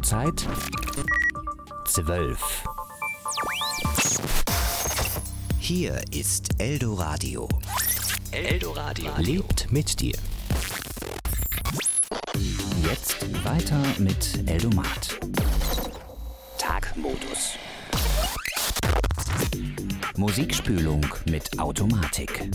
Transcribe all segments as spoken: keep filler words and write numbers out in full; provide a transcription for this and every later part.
Uhrzeit zwölf. Hier ist Eldoradio. Eldoradio lebt mit dir. Jetzt weiter mit Eldomat. Tagmodus. Musikspülung mit Automatik.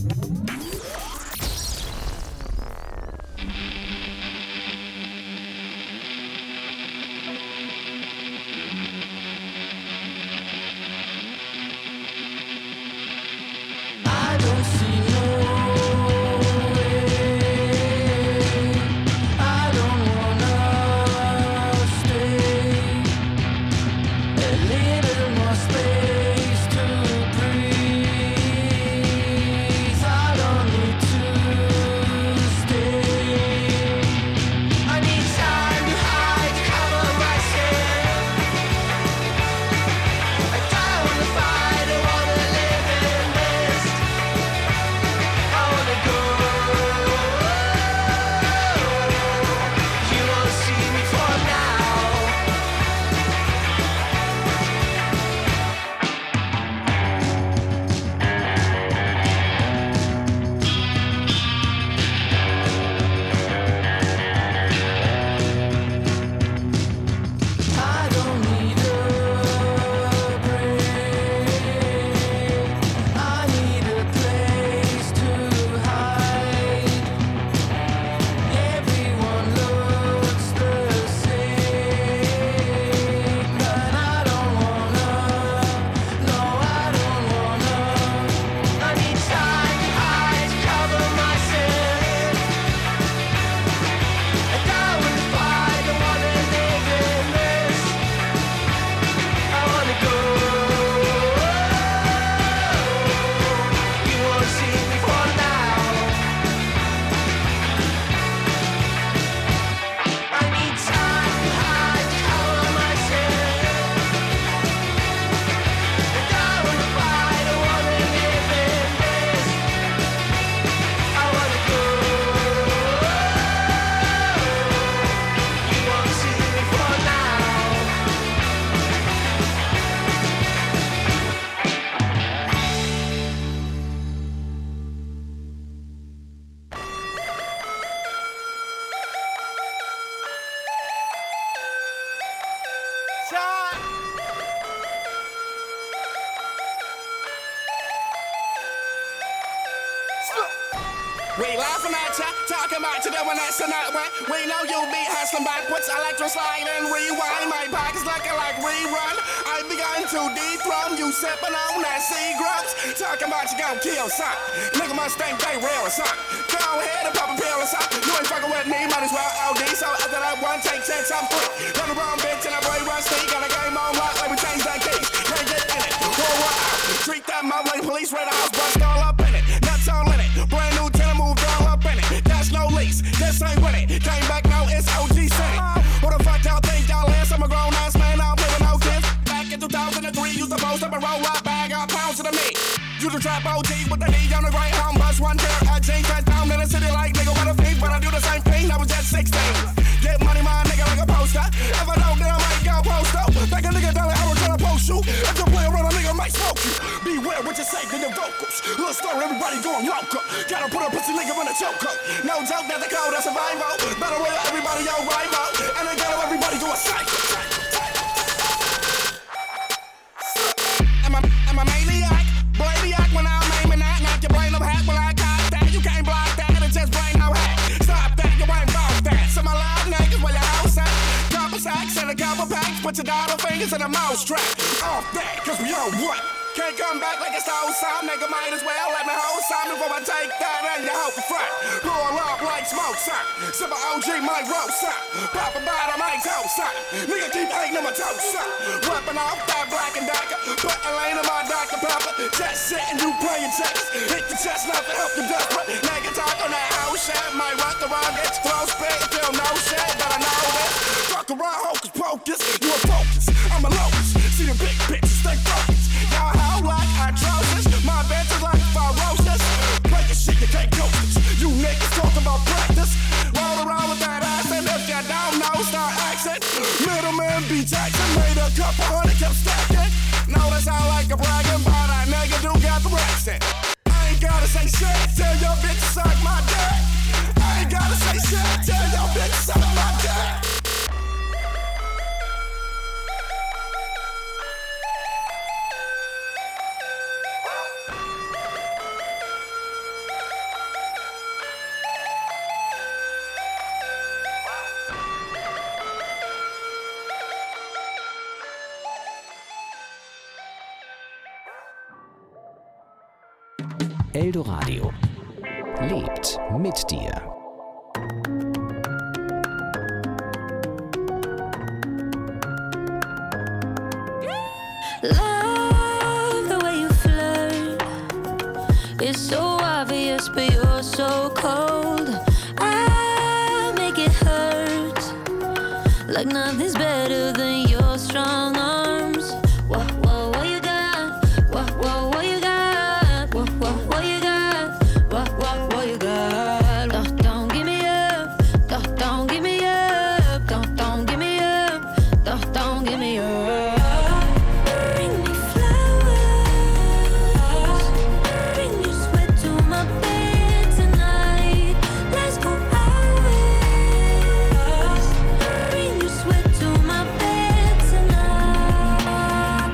We laughing at ya, talking about you doing this and that way. We know you be hustling backwards, electro slide and rewind. My pockets looking like rerun. I begun to dethrone you, sipping on that Seagrams. Talking about you gon' kill something. Nigga must think they real or something. Go ahead and pop a pill or something. You ain't fucking with me, might as well O D. So after that one, take ten, I'm free. Run the wrong bitch and that boy rusty. Got a game on lock, let me change that key. Can't get in it, pour what out. Treat that mob like police, red house, bust all up in it. Nuts all in it, brand new tenant moved all up in it. That's no lease, this ain't with it. Came back now, it's O G City. Who the fuck y'all think y'all is? I'm a grown ass man, I don't play with no kids. Back in two thousand three, used to post up and roll up, bag up pounds to the meat. You the trap O G with the knee on the right home bus. One pair of jeans, cut down in the city like nigga, what a feet. But I do the same thing, I was just sixteen. Get money, my nigga, like a poster. If I don't, then I might go post up. Back a nigga down, I was trying to post you. If you play around, a nigga might smoke you. Beware what you say to your vocals. Little story, everybody going local. Gotta put a pussy nigga in a choker. No joke, that's the code of survival. Better way everybody your rival. And they gotta everybody go a psycho. Am I, am I maniac? Brainiac when I'm aiming at. Knock your brain up hat when I cock that. You can't block that, and it just brain no hat. Stop that, you ain't about that. Some of loud niggas where your house at. Couple sacks and a couple packs. Put your dollar fingers in a mouse trap. Off that, cause we on what? Can't come back like it's the whole time. Nigga might as well let me hold some before I take that and you hope for front. Roll up like smoke, son. Sip a O G, might roll, son. Pop a bottom, I ain't told, son. Nigga keep hating on my toes, son. Weapon off that black and darker. Put a lane in my Doctor Pepper. Just sitting, you playing chess. Hit the chest, not to help the desperate. Nigga talk on that house shit. Might rock around, get close, spit, feel no shit. But I know this. Fuck around, hocus pocus. You a focus, I'm a locust. See the big bitches, stay focused. Y'all how like atrocious. My bench is like ferocious. Break your shit, you can't coach this. You niggas talk about practice. Roll around with that ass, and if you don't know, start accent. Middleman kept stacking. No, that sound like a bragging, but that nigga do got the accent. I ain't gotta say shit, tell your bitch to suck my dick. I ain't gotta say shit, tell your bitch to suck my dick. Eldoradio lebt mit dir. Love the way you flirt. It's so obvious, but you're so cold. I make it hurt. Like nothing's better than your strong arms. Whoa, whoa, what you got? Whoa, whoa, what you got? Whoa, whoa, what you got? Whoa, whoa, what you got? Don't, don't give me up. Don't, don't give me up. Don't, don't give me up. Don't, don't give me up. Bring me flowers. Bring your sweat to my bed tonight. Let's go hours. Bring your sweat to my bed tonight.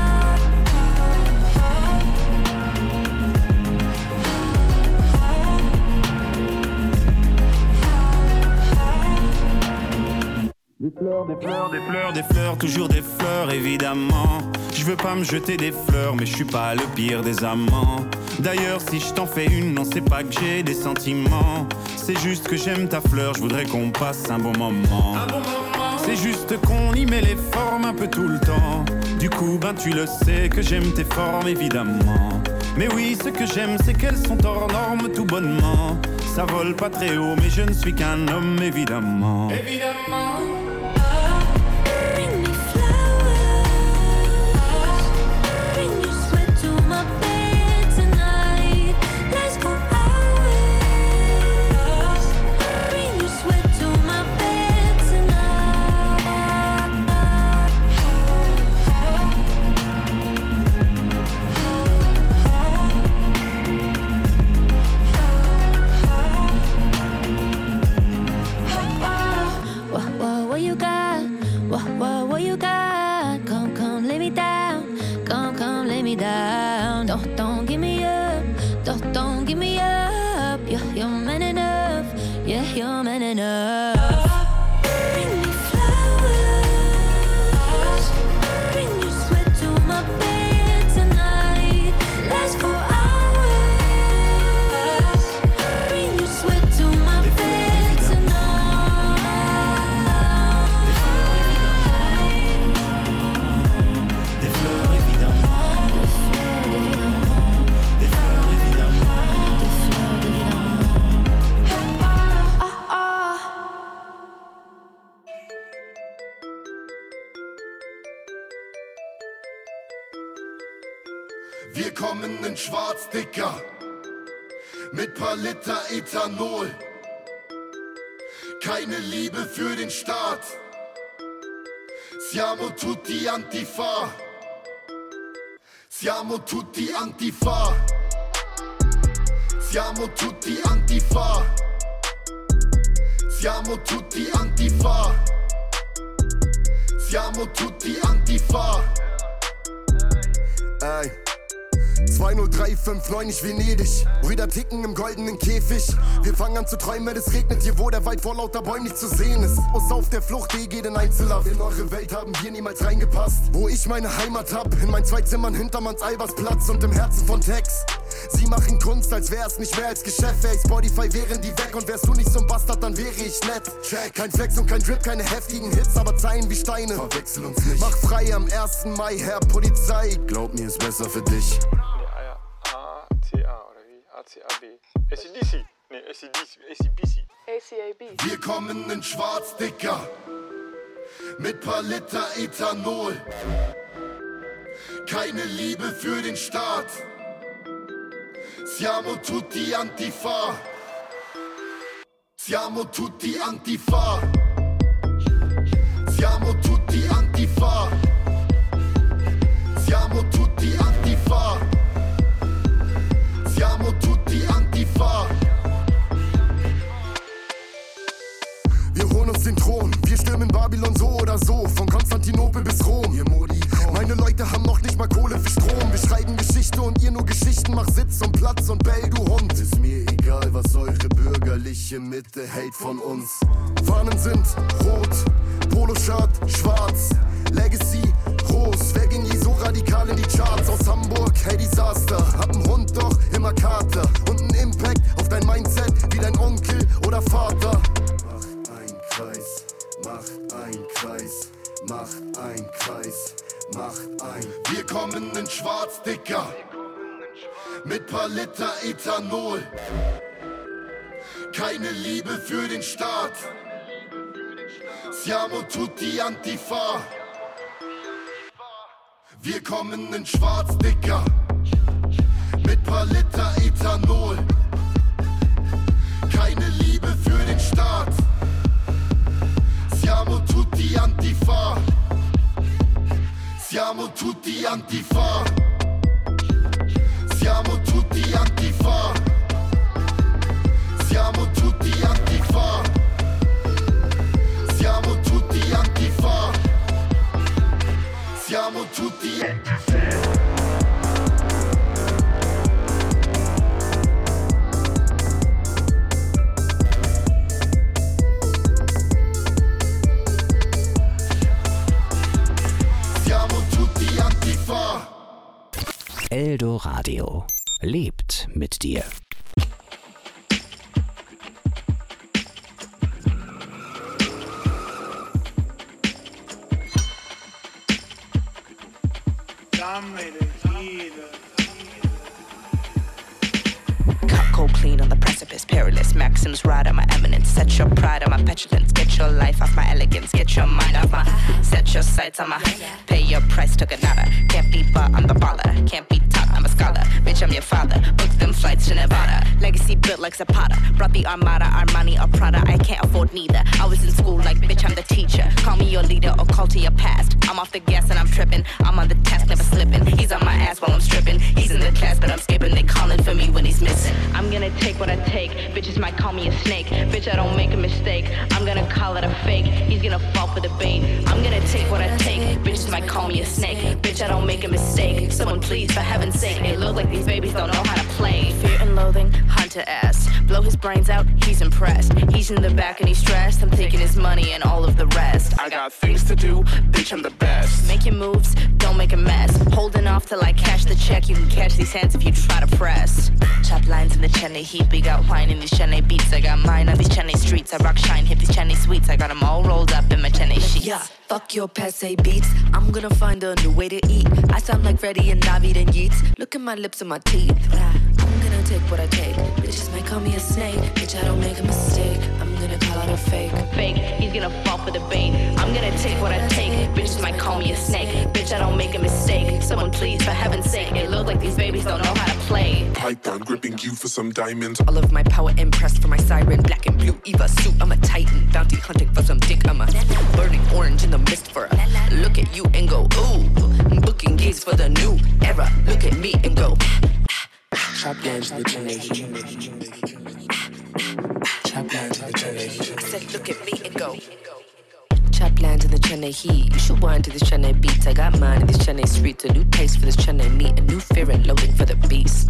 Des fleurs, des fleurs, des fleurs, des fleurs, toujours des fleurs évidemment. Je veux pas me jeter des fleurs, mais je suis pas le pire des amants. D'ailleurs, si je t'en fais une, non, c'est pas que j'ai des sentiments. C'est juste que j'aime ta fleur, je voudrais qu'on passe un bon moment. Un bon moment. C'est juste qu'on y met les formes un peu tout le temps. Du coup, ben tu le sais que j'aime tes formes évidemment. Mais oui, ce que j'aime, c'est qu'elles sont hors normes tout bonnement. Ça vole pas très haut, mais je ne suis qu'un homme évidemment. Évidemment. Bring me flowers. Bring your sweat to my bed tonight. Let's go hours. Bring your sweat to my bed tonight. What, what, what you got? What, what, what you got? Come, come, lay me down. Come, come, lay me down. Don't, don't give me up. Don't, don't give me up. You're, you're man enough. Yeah, you're man enough. Bring me flowers. Bring your sweat to my bed tonight. Let's go hours. Bring your sweat to my bed tonight. Des fleurs évidemment. Des fleurs évidemment. Ah, ah. Wir kommen in schwarz, Dicker, mit paar Liter Ethanol. Keine Liebe für den Staat. Siamo tutti Antifa. Siamo tutti Antifa. Siamo tutti Antifa. Siamo tutti Antifa. Siamo tutti Antifa. Ey. zwei null drei fünf neun, ich Venedig. Brüder ticken im goldenen Käfig. Wir fangen an zu träumen, wenn es regnet hier, wo der Wald vor lauter Bäumen nicht zu sehen ist. Muss auf der Flucht, eh jeden Einzelhaft. In eure Welt haben wir niemals reingepasst. Wo ich meine Heimat hab, in mein zwei Zimmern hintermanns Eibersplatz und im Herzen von Tex. Sie machen Kunst, als wär's nicht mehr als Geschäft. Wär ich Spotify, wären die weg. Und wärst du nicht so ein Bastard, dann wäre ich nett. Check. Kein Flex und kein Drip, keine heftigen Hits, aber Zeilen wie Steine. Verwechsel uns nicht. Mach frei am ersten Mai, Herr Polizei. Glaub mir, ist besser für dich. A C A oder wie? A C A B. A C D C. Nee, A C D C. A C B C. A C A B. Wir kommen in schwarz, Dicker, mit paar Liter Ethanol. Keine Liebe für den Staat. Siamo tutti Antifa. Siamo tutti Antifa. Siamo tutti Antifa. mal Kohle für Strom. Wir schreiben Geschichte und ihr nur Geschichten. Mach Sitz und Platz und bell, du Hund. Ist mir egal, was eure bürgerliche Mitte hält von uns. Fahnen sind rot, Poloshirt schwarz, Legacy groß. Wer ging je so radikal in die Charts? Aus Hamburg, hey Desaster. Hab n Hund, doch immer Kater. Und n Impact auf dein Mindset wie dein Onkel oder Vater. Macht ein Kreis, macht ein Kreis, macht ein Kreis, macht ein. Wir kommen in schwarz, Dicker, mit paar Liter Ethanol. Keine Liebe für den Staat. Siamo tutti Antifa. Wir kommen in schwarz, Dicker, mit paar Liter Ethanol. Keine Liebe für den Staat. Siamo tutti Antifa. Siamo tutti Antifa. Siamo tutti Antifa. Siamo tutti Antifa. Siamo tutti Antifa. Siamo tutti Antifa. Eldoradio lebt mit dir. Cold clean on the precipice, perilous maxims ride on my eminence. Set your pride on my petulance. Get your life off my elegance. Get your mind off my. Set your sights on my. Pay your price, took a nada. Can't be bought, I'm the baller. Can't be taught, I'm a scholar. Bitch, I'm your father. Book them flights to Nevada. Legacy built like Zapata. Brought the Armada, Armani or Prada. I can't afford neither. I was in school like bitch, I'm the teacher. Call me your leader or call to your past. I'm off the gas and I'm tripping. I'm on the task, never slipping. He's on my ass while I'm stripping. He's in the class, but I'm skipping. They calling for me when he's missing. I'm gonna take what I take. Bitches might call me a snake. Bitch, I don't make a mistake. I'm gonna call it a fake. He's gonna fall for the bait. I'm gonna take what I take. Bitches might call me a snake. Bitch, I don't make a mistake. Someone please, for heaven's sake. It look like these babies don't know how to play. Fear and loathing, hunter ass. Blow his brains out, he's impressed. He's in the back and he's stressed. I'm taking his money and all of the rest. I got things to do, bitch, I'm the best. Make your moves, don't make a mess. Holding off till I cash the check. You can catch these hands if you try to press. Chop lines in the Chennai heat. We got wine in these Chennai beats. I got mine on these Chennai streets. I rock shine, hit these Chennai sweets. I got them all rolled up in my Chennai sheets. Yeah, fuck your passe beats. I'm gonna find a new way to eat. I sound like Freddie and David and Yeats. Look at my lips and my teeth. I'm gonna take what I take. Bitches might call me a snake. Bitch, I don't make a mistake. I'm gonna call out a fake. Fake, he's gonna fall for the bait. I'm gonna take what I take. Bitches might call me a snake. Bitch, I don't make a mistake. Someone please, for heaven's sake. It look like these babies don't know how to play. Python gripping you for some diamonds. All of my power impressed for my siren. Black and blue Eva suit. I'm a titan. Bounty hunting for some dick. I'm a burning orange in the mist for a look at you and go ooh. Booking gigs for the new era. Look at me and go. Chop lines to the Chennai. Chop lines to the Chennai. I said look at me and go. Chop lines in the Chennai heat. You should wind to this Chennai beats. I got mine in this Chennai streets. A new taste for this Chennai meat. A new fear and loathing for the beast.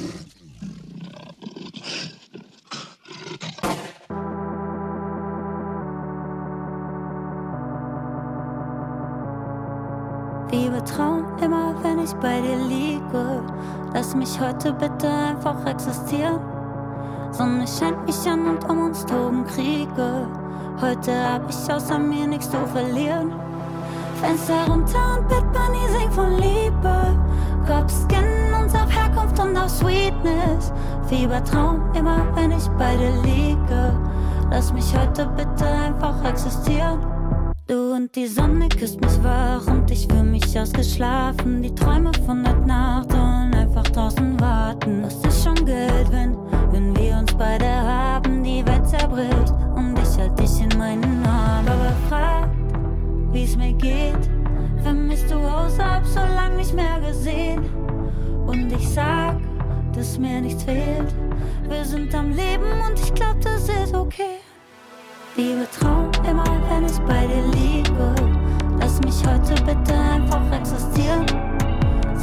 Traum immer, wenn ich bei dir liege. Lass mich heute bitte einfach existieren. Sonne scheint mich an und um uns toben Kriege. Heute hab ich außer mir nichts zu verlieren. Fenster runter und Bett Bunny singt von Liebe. Kopf scannen uns auf Herkunft und auf Sweetness. Fiebertraum immer, wenn ich bei dir liege. Lass mich heute bitte einfach existieren. Du und die Sonne küsst mich wach und ich fühl mich ausgeschlafen. Die Träume von der Nacht sollen einfach draußen warten. Was ist schon Geld, wenn, wenn wir uns beide haben? Die Welt zerbricht und ich halt dich in meinen Armen. Aber frag, wie's mir geht, vermisst du Haus, hab so lang nicht mehr gesehen. Und ich sag, dass mir nichts fehlt. Wir sind am Leben und ich glaub, das ist okay. Liebe Traum immer, wenn ich bei dir liege. Lass mich heute bitte einfach existieren.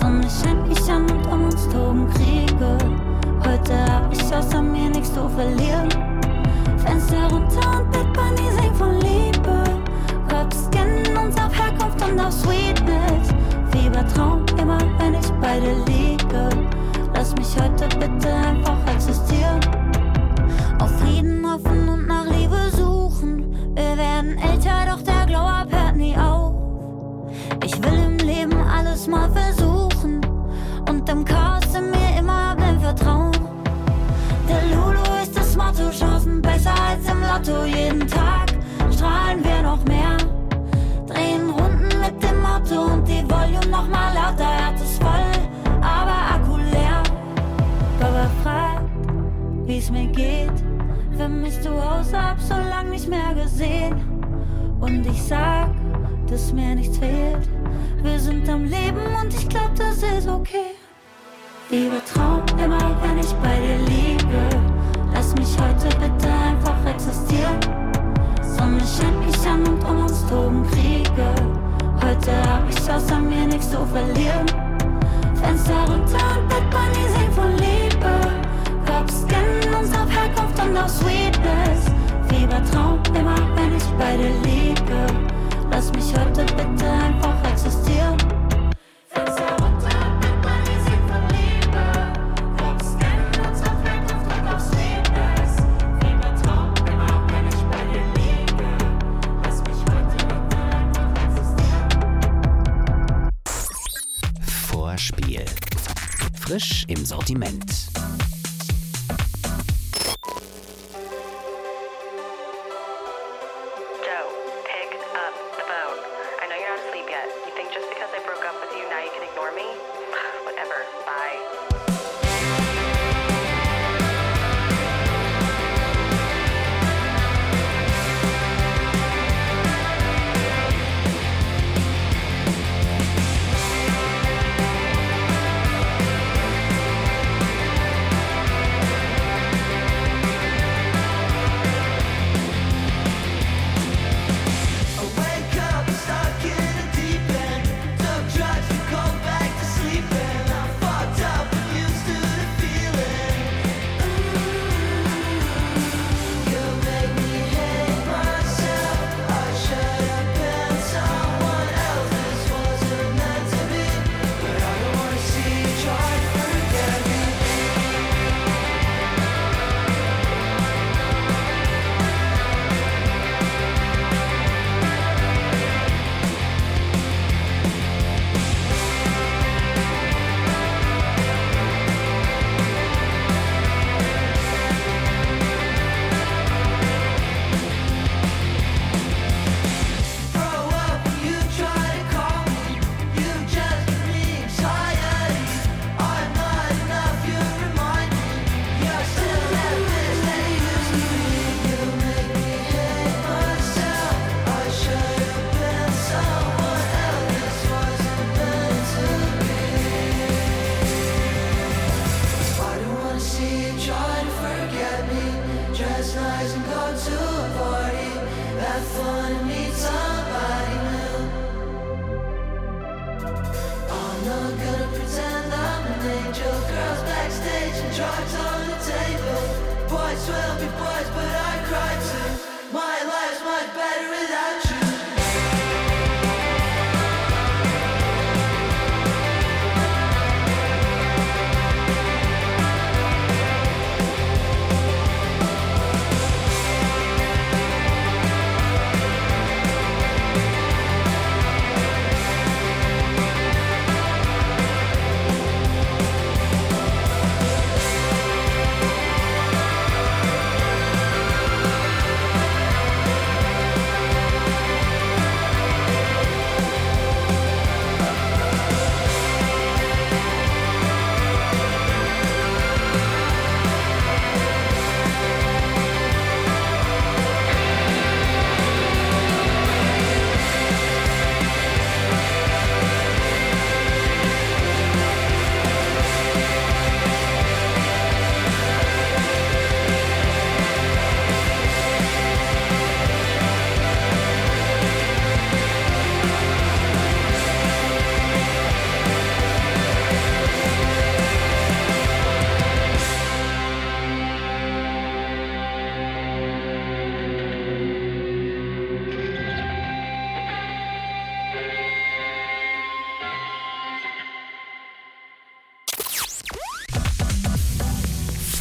so verlieren. Fenster runter und Big Bunny singt von Liebe. Kopf scannen uns auf Herkunft und auf Sweetness. Fiebertraum immer, wenn ich bei dir liege. Lass mich heute bitte einfach existieren. Auf Frieden hoffen und nach Liebe suchen. Wir werden älter, doch der Glow-Up hört nie auf. Ich will im Leben alles mal versuchen und im Chaos in mir immer blind vertrauen. Der Lulu ist das Motto, Chancen besser als im Lotto. Jeden Tag strahlen wir noch mehr, drehen Runden mit dem Motto und die Volume noch mal lauter. Herz ist voll, aber Akku leer. Baba fragt, wie's mir geht. Vermisst du Hause, hab so lang nicht mehr gesehen. Und ich sag, dass mir nichts fehlt. Wir sind am Leben und ich glaub, das ist okay. Liebe Traum immer, wenn ich bei dir liege. Lass mich heute bitte einfach existieren. Sonne scheint mich an und um uns toben Kriege. Heute hab ich außer mir nichts zu verlieren. Fenster runter und Big Bunny singt von Liebe. Kopf scannen uns auf Herkunft und auf Sweetness. Fiebertraum immer, wenn ich bei dir liege. Lass mich heute bitte einfach existieren. Fenster runter, Big Bunny singt von Liebe. Kopf scannen uns auf Herkunft und auf Sweetness. Fiebertraum immer, wenn ich bei dir liege. Lass mich heute bitte einfach existieren. Vorspiel. Frisch im Sortiment.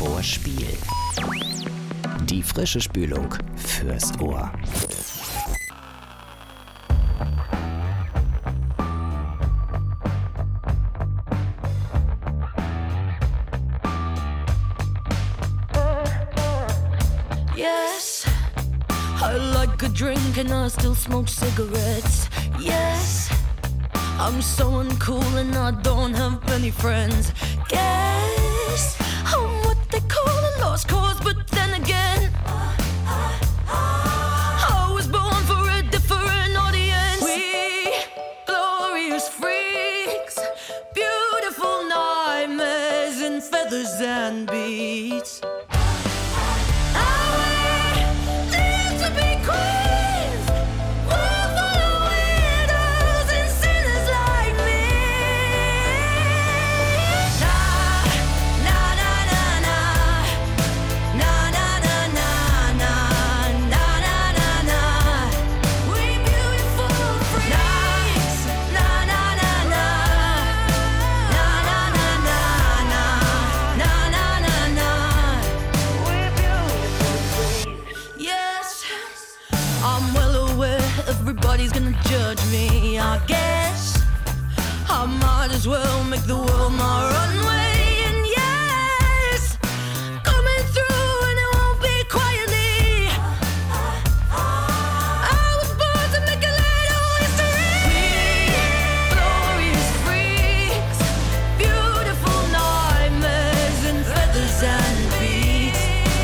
vor Spiel. Die frische Spülung fürs Ohr. Yes, I like a drink and I still smoke cigarettes. Yes, I'm so uncool and I don't have many friends. Guess I'm what they call a lost cause, but then again, I was born for a different audience. We glorious freaks, beautiful nightmares in feathers and beats. Everybody's gonna judge me, I guess. I might as well make the world my runway. And yes, coming through and it won't be quietly. I was born to make a little history. Glorious freaks, beautiful nightmares and feathers and beats.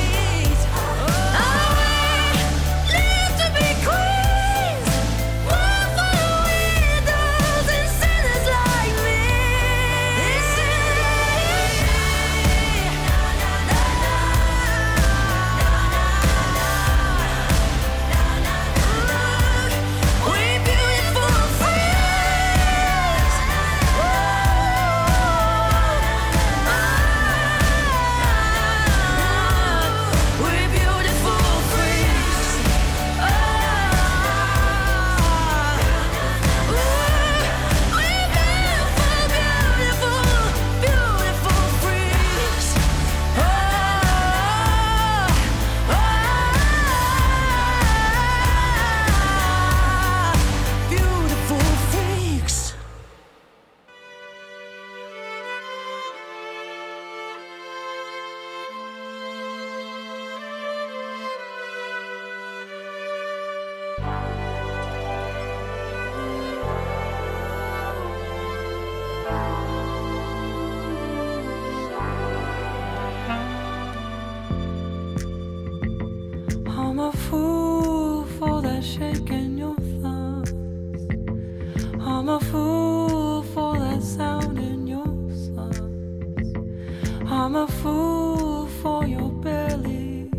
I'm a fool for that shake in your thumbs. I'm a fool for that sound in your songs. I'm a fool for your belly.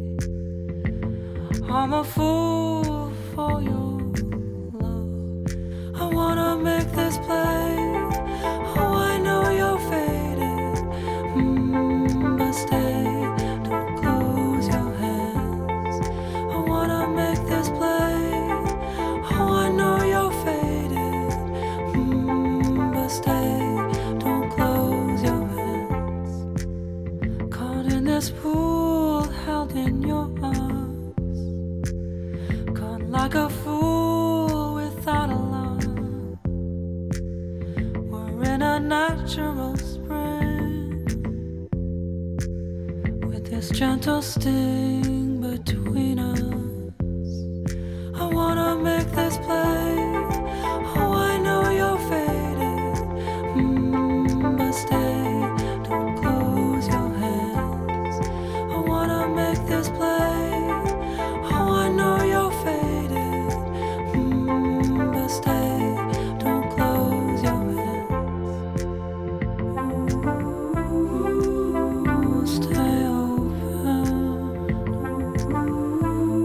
I'm a fool for your love. I wanna make this play. Oh, I know you're faded, mm, but stay. This pool held in your arms, caught like a fool without alarm. We're in a natural spring with this gentle sting between us. I wanna make this play. Oh, I know you're faded, mm, but stay. This play. Oh, I know you're faded, mm, but stay. Don't close your eyes. Ooh, stay open. Ooh.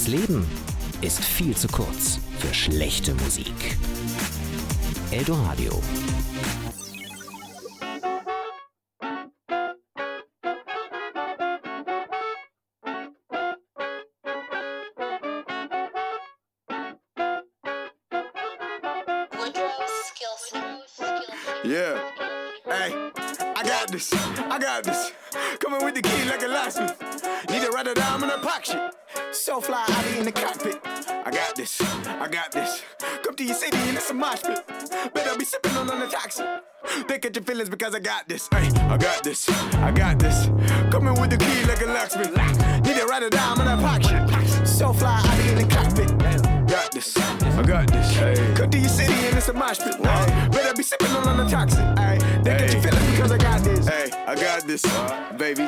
Leben ist viel zu kurz für schlechte Musik. Eldoradio. Yeah. Hey, I got this. I got this. Coming with the key like a locksmith. Need to write it down in a pocket shit. So fly, I be in the cockpit. I got this. I got this. Come to your city and it's a mosh pit. Better be sipping on the toxic. They catch your feelings because I got this. Hey, I got this. I got this. Coming with the key like a locksmith. Need to write it down in a pocket shit. So fly, I be in the cockpit. Got this, I got this. Hey. Come to your city and it's a mosh pit. Hey. Better be sipping on the toxic. Hey. They hey. Get you feeling because I got this. Hey, I got this, uh, baby.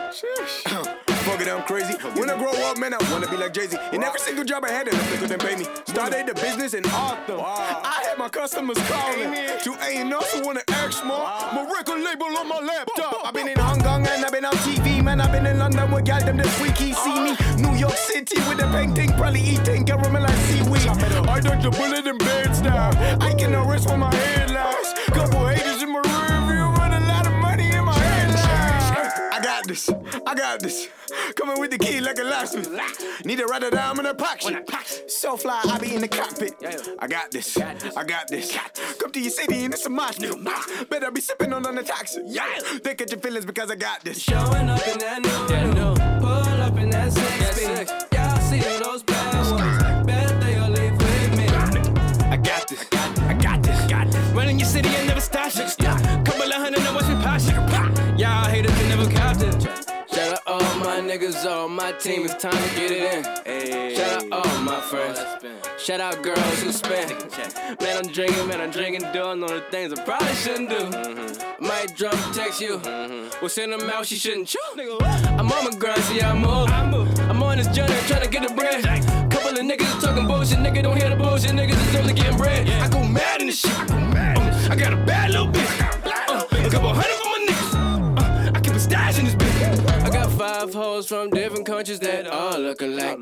Fuck it, I'm crazy. When I grow up, man, I wanna be like Jay-Z. In every single job I had, and they couldn't pay me. Started the business in Arthur. Wow. I had my customers calling. To A and R who wanna act more. My record label on my laptop. I've been in Hong Kong and I've been on T V, man. I've been in London with y'all them this week. He see me. New York City with the painting, probably eating caramel like seaweed. I dodged a bullet in bed style. I can arrest for my headlines. Couple haters in my rear view, but a lot of money in my headlines. I got this, I got this. Coming with the key like a locksmith. Need to write it down in a pocket. So fly, I be in the cockpit. I got this, I got this. Come to your city and it's a mosh pit. Better be sipping on the toxic. They catch your feelings because I got this. Showing up in that new, pull up in that six. Y'all see all those bad ones. Better they all leave with me. I got this, I got this, I got this, got this. Running your city and never stop shit. Couple of hundred and watch me pop shit. Y'all haters can never cop it. Shout out all my niggas, all my team, it's time to get it in. Ay, shout out all my friends. Shout out girls who spend. Man, I'm drinking, man, I'm drinking, doing all the things I probably shouldn't do. Mm-hmm. Might drop text you. Mm-hmm. We'll send them out, she shouldn't chew. I'm on my grind, see I move. I move. I'm on this journey, trying to get the bread. Couple of niggas is talking bullshit, nigga don't hear the bullshit, niggas is only getting bread. I go mad in this shit. I go mad. Uh, I got a bad little bitch. Uh, a couple hundred for my niggas. Uh, I keep a stash in this bitch. I got five hoes from different countries that all look alike.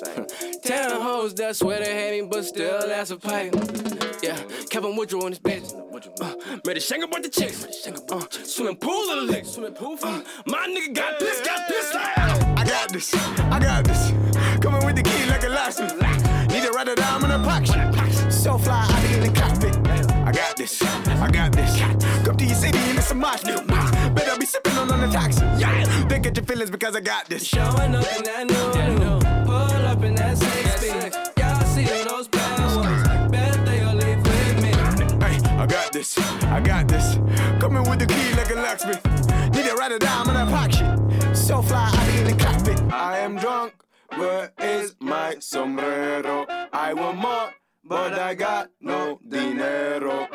Ten hoes that swear they hate me, but still that's a pipe. Yeah, Kevin Woodrow on this bitch. Uh, made a shank about the chicks. Uh, swimming pool of the licks. Uh, my nigga got this, got this. I got this, I got this. Coming with the key like a locksmith. Need to write it down in a pocket. So fly, I be in the cockpit. I got this, I got this. Come to your city and it's a mosh pit. Better be sipping on the toxic. They get your feelings because I got this. Showing up in that new, pull up in that six speed. Y'all see all those bad ones. Better they all leave with me. Hey, I got this, I got this. Coming with the key like a locksmith. Need to write it down in a pocket. So fly, I be in the cockpit. I am drunk, where is my sombrero? I want more, but I got no dinero.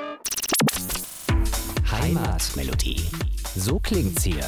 Heimatmelodie. So klingt's hier.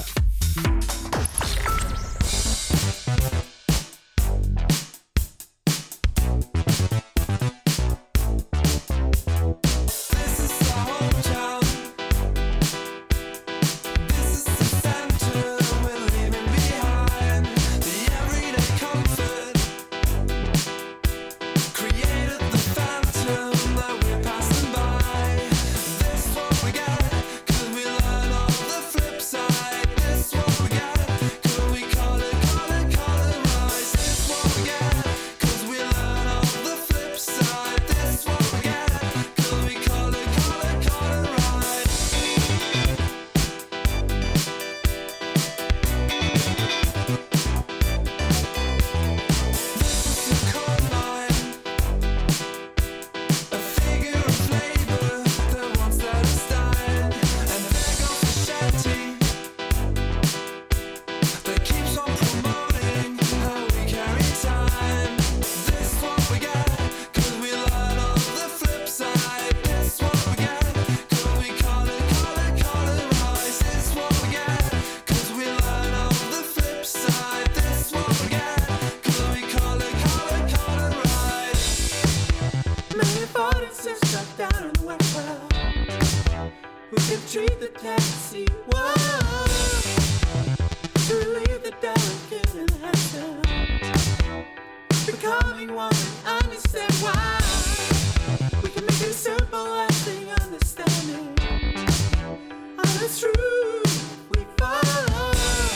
becoming one and understand why. We can make it simple, lasting understanding of the truth we follow.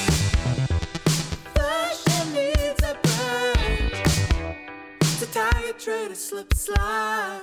Fashion needs a break to tie a trade, a slip, slide.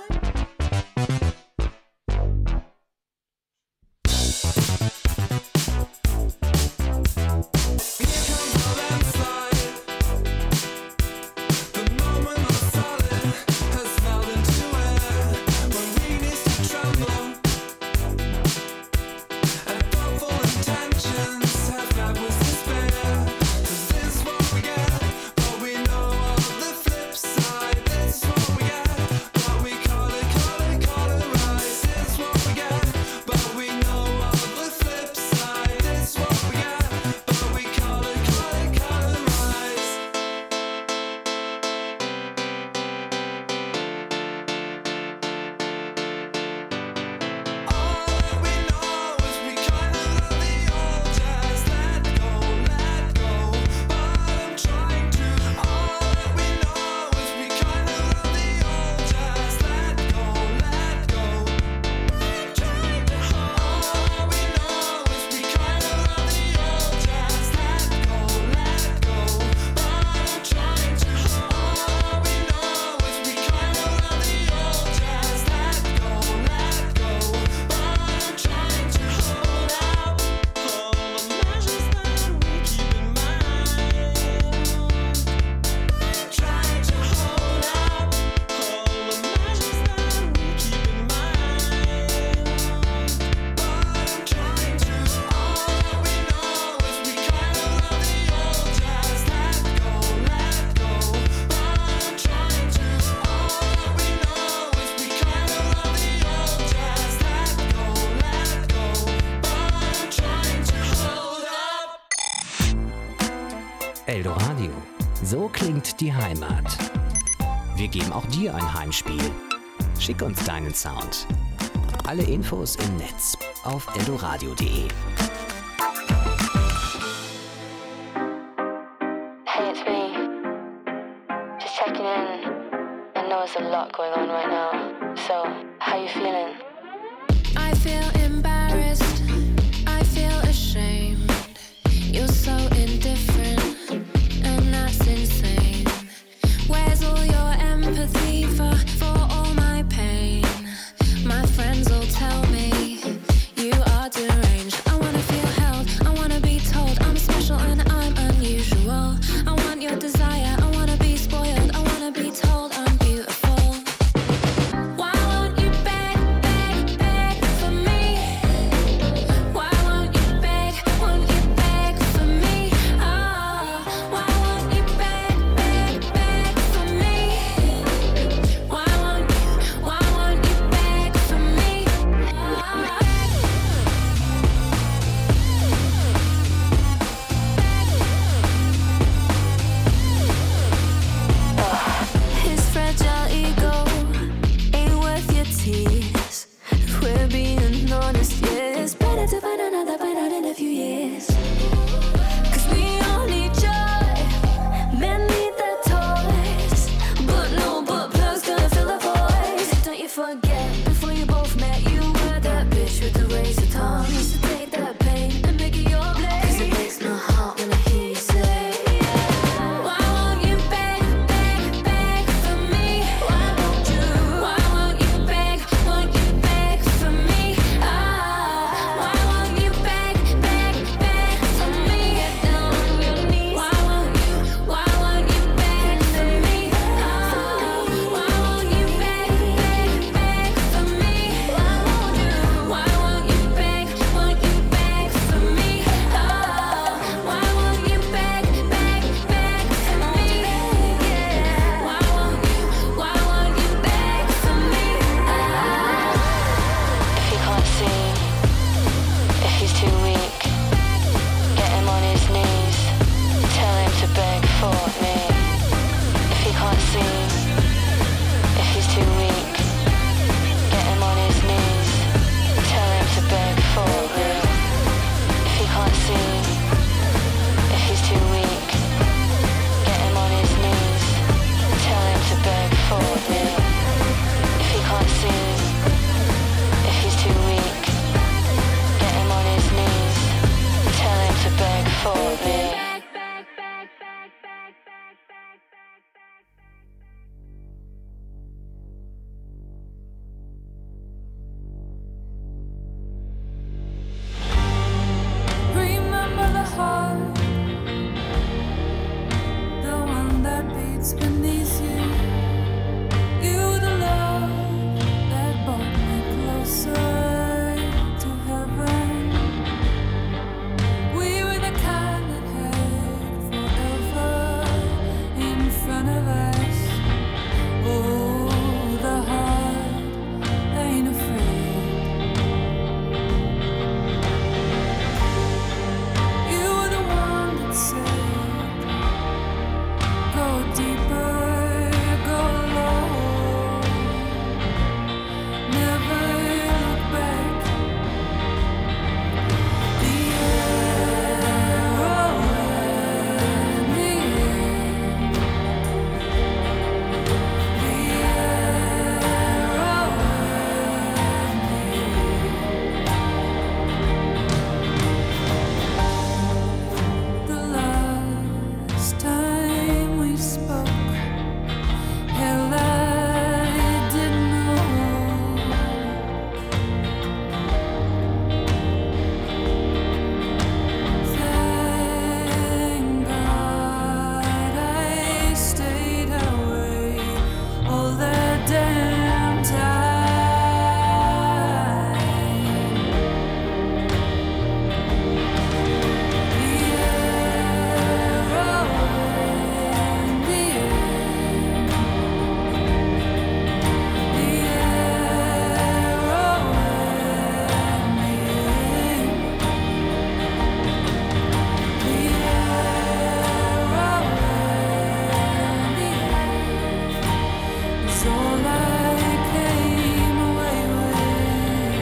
Eldoradio. So klingt die Heimat. Wir geben auch dir ein Heimspiel. Schick uns deinen Sound. Alle Infos im Netz auf eldoradio punkt de. Hey, it's me. Just checking in. I know there's a lot going on right now. So, how you feeling? I feel embarrassed. I feel ashamed. You're so indifferent, and that's insane. Where's all your empathy for, for all my pain? My friends all tell me you are deranged. I wanna feel held, I wanna be told I'm special and I'm unusual. I want your desire, I wanna be spoiled, I wanna be told I'm beautiful. Why won't you beg, beg, beg for me? beneath you. You were the love that brought me closer to heaven. We were the kind that had forever in front of us. Oh, the heart ain't afraid. You were the one that said, go deeper, go low, never look back. The arrow and the end. The arrow and the end. The last time we spoke, hell, I didn't know. Thank God I stayed away all that damn time. The arrow and the end. The arrow and the end. The arrow and the end is all I came away with.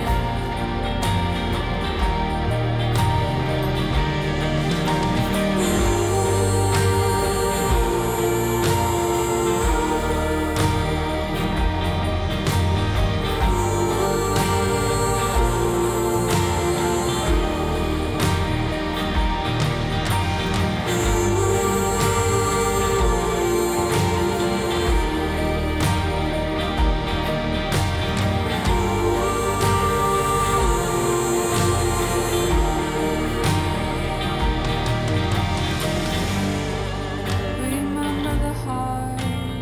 Remember the heart,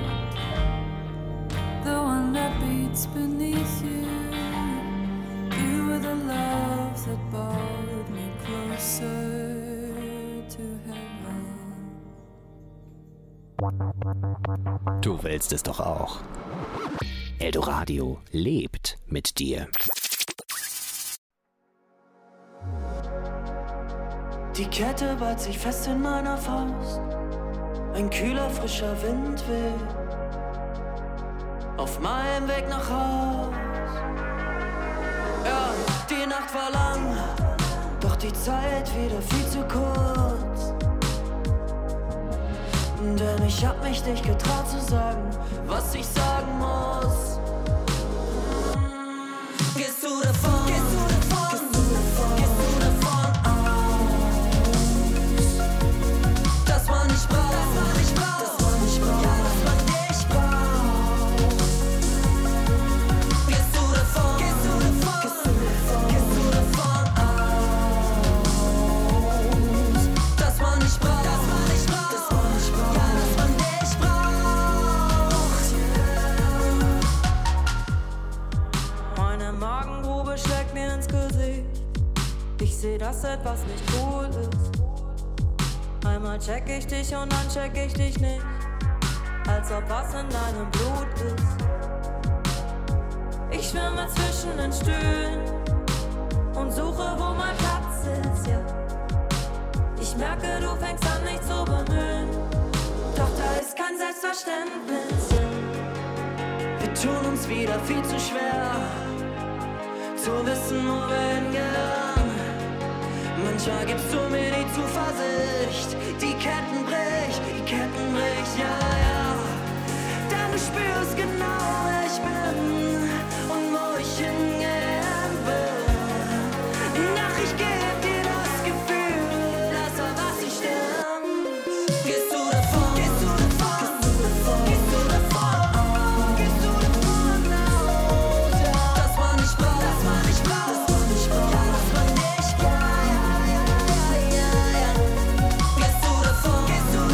the one that beats beneath you. You were the love that brought me closer to heaven. Du willst es doch auch. Eldoradio lebt mit dir. Die Kette ballt sich fest in meiner Faust. Ein kühler, frischer Wind weht auf meinem Weg nach Haus. Ja, die Nacht war lang, doch die Zeit wieder viel zu kurz. Denn ich hab mich nicht getraut zu sagen, was ich sagen muss. Gehst du davon? Gehst du davon? Gehst du davon aus? Dass man nicht braucht, dass man nicht braucht, dass man nicht braucht, ja, dass man dich braucht. Gehst du davon? Gehst du davon? Gehst du davon aus? Dass man nicht braucht, dass man nicht braucht, dass man nicht braucht, ja, dass man dich braucht. Meine Magengrube schlägt mir ins Gesicht. Ich seh, dass etwas nicht cool ist. Einmal check ich dich und dann check ich dich nicht. Als ob was in deinem Blut ist. Ich schwimme zwischen den Stühlen und suche, wo mein Platz ist, ja. Ich merke, du fängst an, mich zu bemühen. Doch da ist kein Selbstverständnis, ja. Wir tun uns wieder viel zu schwer zu wissen, wo wir hingehören. Manchmal gibst du mir die Zuversicht. Die Ketten brich, die Ketten brich, ja, ja. Denn du spürst genau, wer ich bin und wo ich hingehen will. Ach, ich geb dir das Gefühl, dass da was nicht stimmt. Gehst du davon? Gehst du davon? Gehst du davon? Gehst du davon aus? Ja. Dass man nicht braucht, dass man nicht braucht, dass man nicht braucht, ja, dass man nicht braucht. Ja, ja, ja, ja, ja, ja. Gehst du davon? Gehst du davon?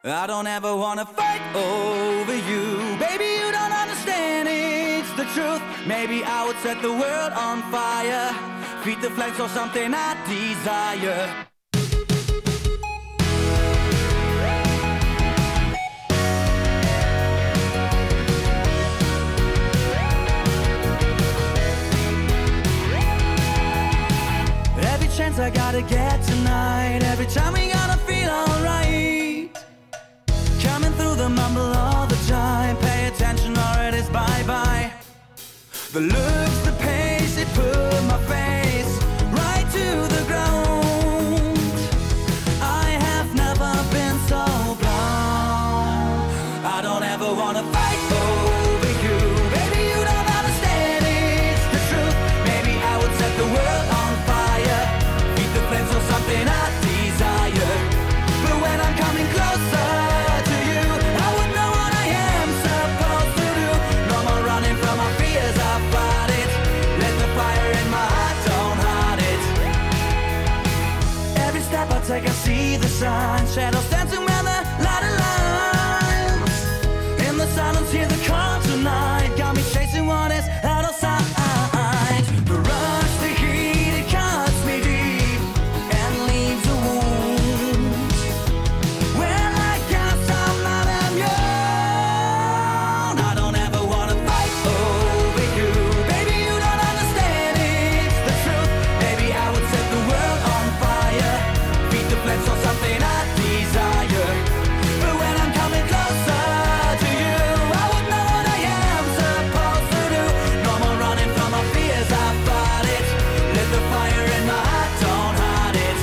I don't ever wanna fight over you. Baby, you don't understand, it's the truth. Maybe I would set the world on fire. Feed the flames for something I desire. Every chance I gotta get tonight. Every time we gotta feel alright. Coming through the mumble all the time. Pay attention or it is bye-bye. The looks, the pace, it put my face right to the ground. I have never been so blind. I don't ever wanna fight over you. Baby, you don't understand, it's the truth. Maybe I would set the world on fire. Feed the flames for something I desire. But when I'm coming closer to you, I would know what I am supposed to do. No more running from my fears, I fight it. Let the fire in my heart, don't hide it. Every step I take, I see the signs. Shadows dancing where the light aligns. In the silence, hear the call tonight. Got me chasing what is out of sight. The rush, the heat, it cuts me deep and leaves a wound. When I guess I'm not immune. I don't ever wanna fight over you. Baby, you don't understand, it's the truth. Maybe I would set the world on fire. Feed the flames for something I desire. But when I'm coming closer to you, I would know what I am supposed to do. No more running from my fears, I fight it. Let the fire in my heart, don't hide it.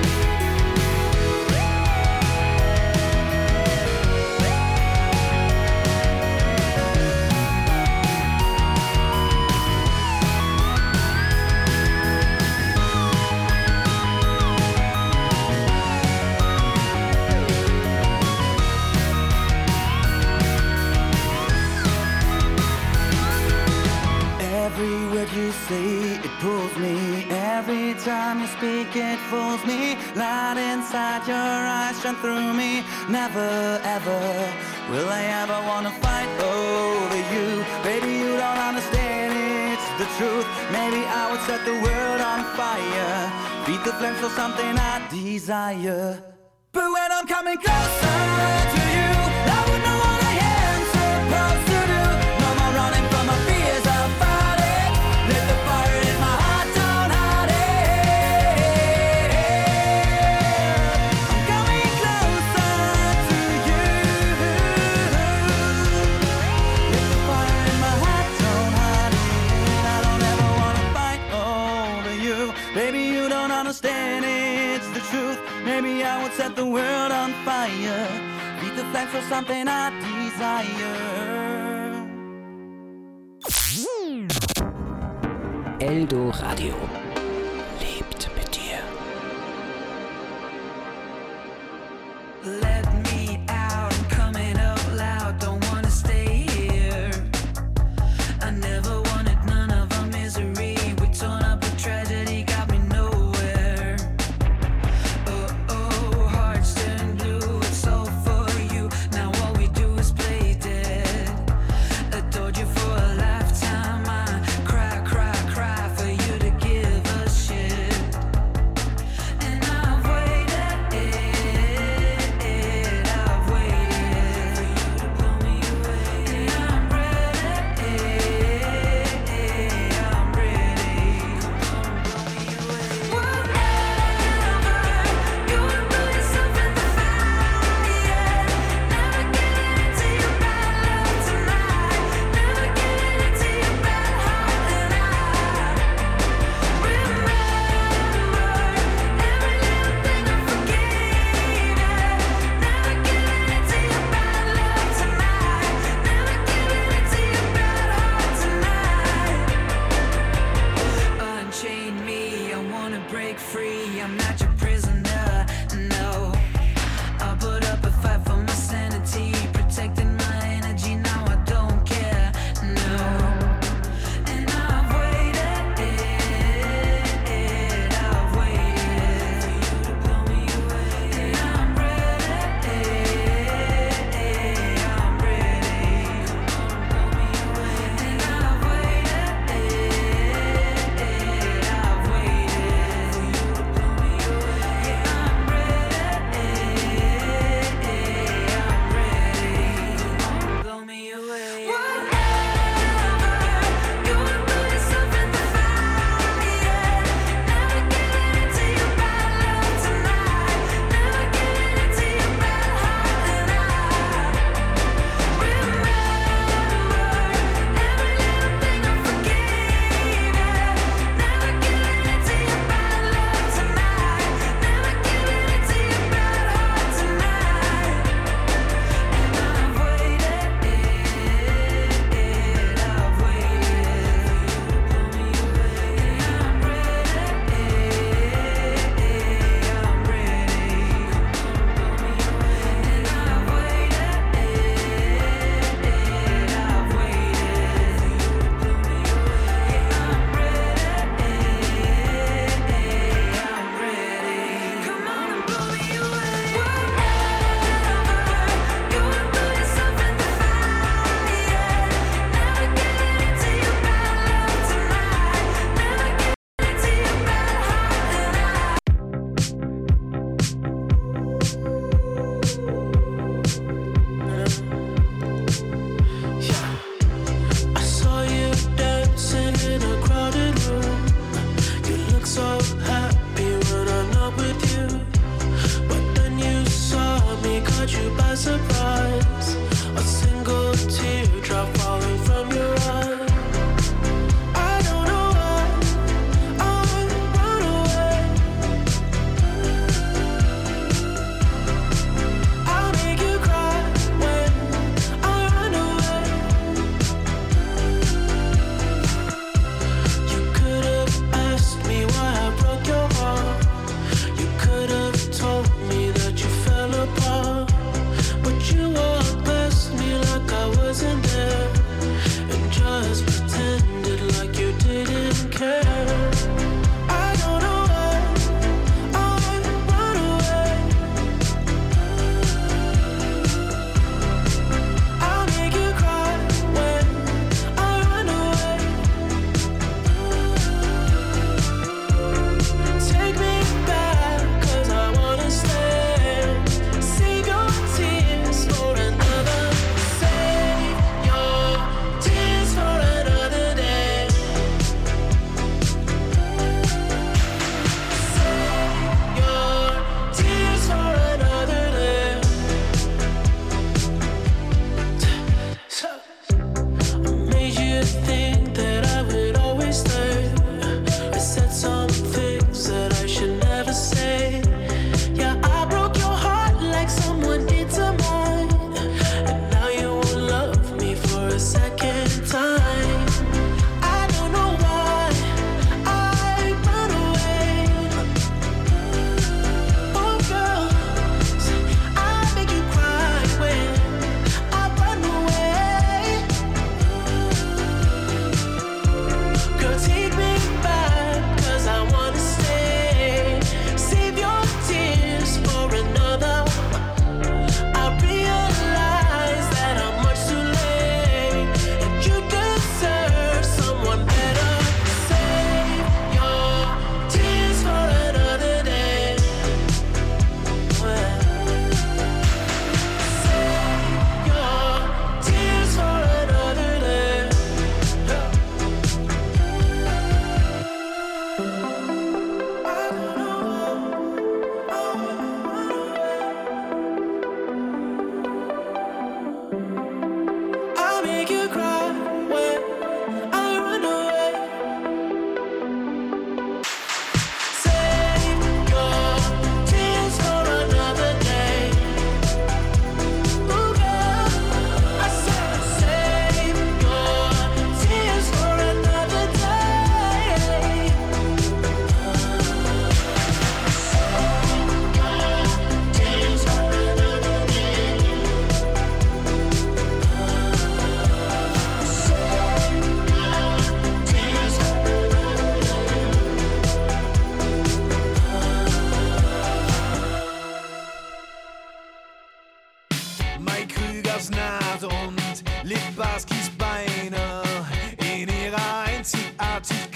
Every word you say, it pulls me. Every time you speak, it fools me. Light inside your eyes shine through me. Never ever will I ever wanna fight over you. Baby, you don't understand, it's the truth. Maybe I would set the world on fire. Feed the flames for something I desire. But when I'm coming closer to you, I would know what I am supposed to do. No more running from my fears, I'll fight it. Let the fire in my heart, don't hide it. I'm coming closer to you. Let the fire in my heart, don't hide it. I don't ever wanna fight over you. Baby, you don't understand, it's the truth. Maybe I would set the world on fire. Feed the flames for something I desire. Eldo Radio lebt mit dir. Let me out, I'm coming out loud, don't wanna stay here. I never wanted none of our misery. We torn up a tragedy, got me nowhere. Oh, oh, hearts turn blue, it's all for you. Now all we do is play dead. Adored you for a lifetime, I cry, cry, cry for you to give a shit. And I've waited, I've waited for you to blow me away. And I'm ready, I'm ready. Come on, blow me away. Whatever, you wanna put yourself in the fire. Never getting into your bad love tonight. Never getting into your bad heart, and I remember every little thing I forgave. Never getting into your bad love tonight. Never getting into your bad heart tonight. Unchain me, I wanna break free. I'm not your prisoner, no. I'll put up a fight for my sanity, protecting my energy. Now I don't care, no. And I've waited, I've waited for you to blow me away. And I'm ready,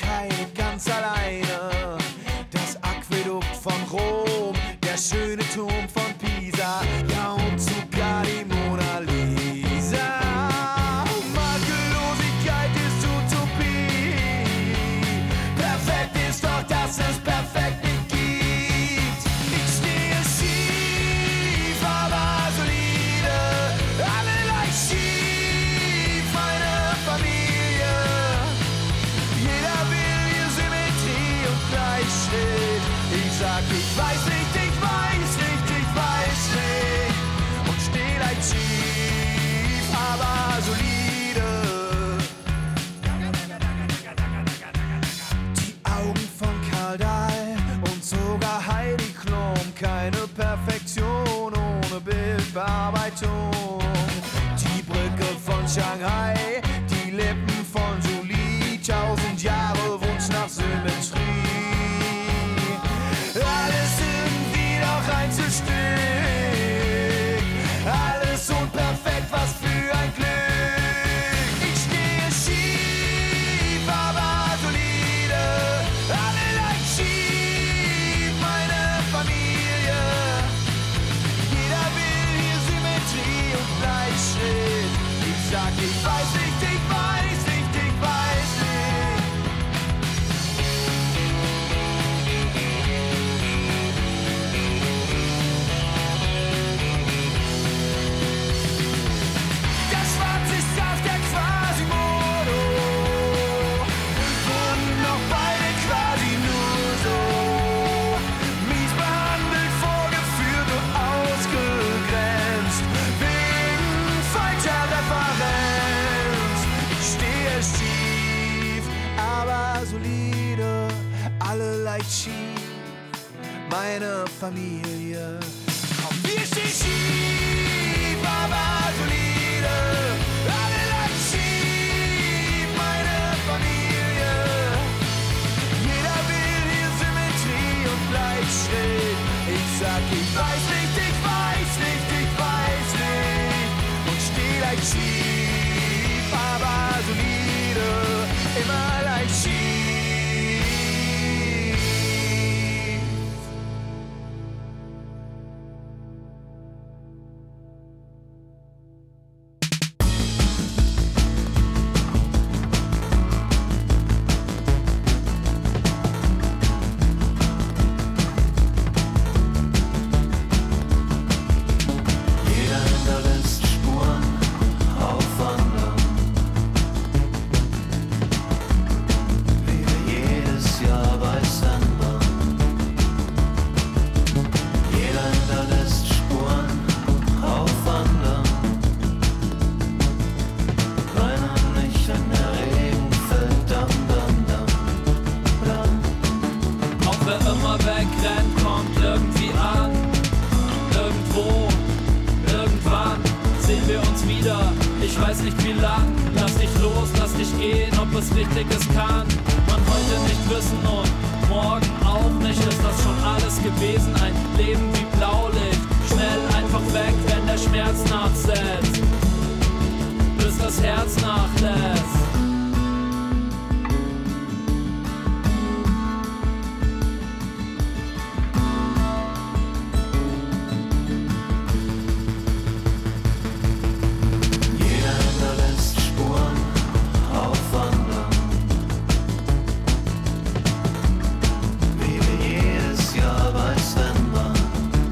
Ewigkeit ganz alleine. Das Aquädukt von Rom, der schöne Turm von Pisa, ja und sogar die Mona Lisa. Makellosigkeit ist Utopie. Perfekt ist doch, dass es perfekt nicht gibt. Ich stehe schief, aber solide. Alle leicht schief, meine Familie. Jeder will hier Symmetrie und Gleichschritt. Ich sag, ich weiß nicht, ich weiß nicht, ich weiß nicht. Und steh leicht schief, aber solide. Die Augen von Karl Dahl und sogar Heidi Klum. Keine Perfektion ohne Bildbearbeitung. Die Brücke von Shanghai, die Lippen von Julie. Tausend Jahre Wunsch nach Symmetrie. Alles irgendwie doch Einzelstück. Alles unperfekt, was für ein Glück. Ich stehe schief, aber solide. Alle leicht schief, meine Familie. Jeder will hier Symmetrie und Gleichschritt. Ich sag, ich weiß nicht, ich weiß nicht, ich weiß nicht. Der Schwarz ist auf der Quasimodo. Wurden noch beide quasi nur so mies behandelt, vorgeführt und ausgegrenzt. Wegen falscher Referenz. Ich stehe schief, aber solide. Alle leicht schief, meine Familie. Komm, wir stehen schief, aber solide. Alle leicht schief, meine Familie. Jeder will hier Symmetrie und Gleichschritt. Ich sag, ich weiß nicht, ich weiß nicht, ich weiß nicht. Und steh leicht schief, aber solide. Immer leicht schief. Jeder hinterlässt Spuren aufwandern, wie wir jedes Jahr bei Sendern. Jeder hinterlässt Spuren aufwandern, weinen nicht, wenn der Regen fällt. Dam, dam, dam, dam. Auch wer immer wegrennt, kommt irgendwie an. Irgendwo, irgendwann sehen wir uns wieder. Ich weiß nicht wie lang. Lass dich los, lass dich gehen, ob es richtig ist, kann man heute nicht wissen und morgen auch nicht. Ist das schon alles gewesen? Ein Leben wie Blaulicht. Schnell einfach weg, wenn der Schmerz nachsetzt, bis das Herz nachlässt. Jeder hinterlässt Spuren aufwandern, wie wir jedes Jahr bei Sven waren.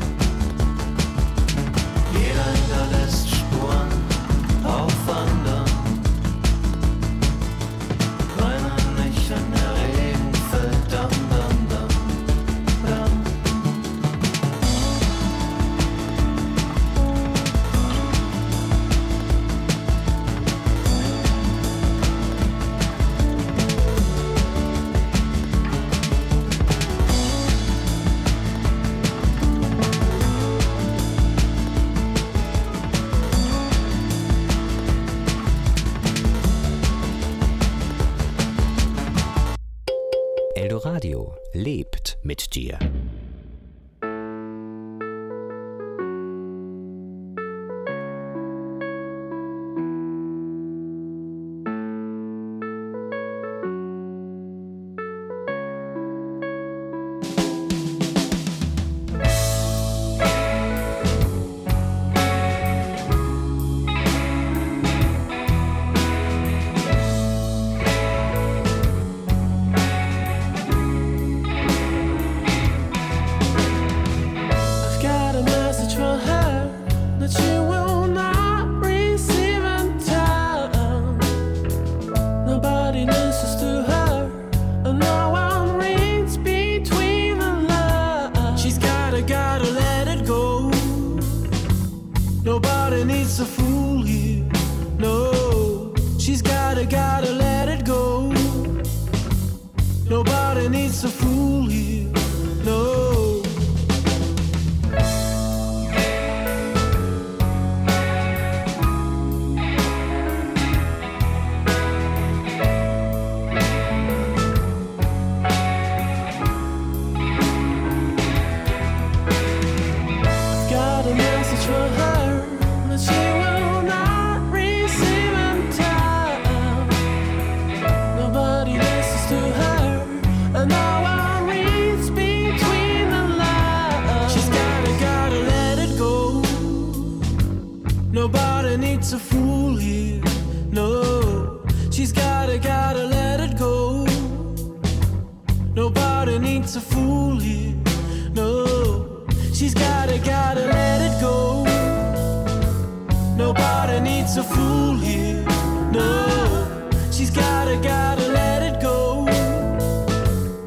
Jeder hinterlässt Spuren aufwandern, weinen nicht, wenn der Regen fällt. Dam, dam, dam, dam. Eldoradio lebt mit dir. Nobody needs a fool here, no. Nobody needs a fool here, no. She's gotta, gotta let it go. Nobody needs a fool here, no. She's gotta, gotta let it go. Nobody needs a fool here, no.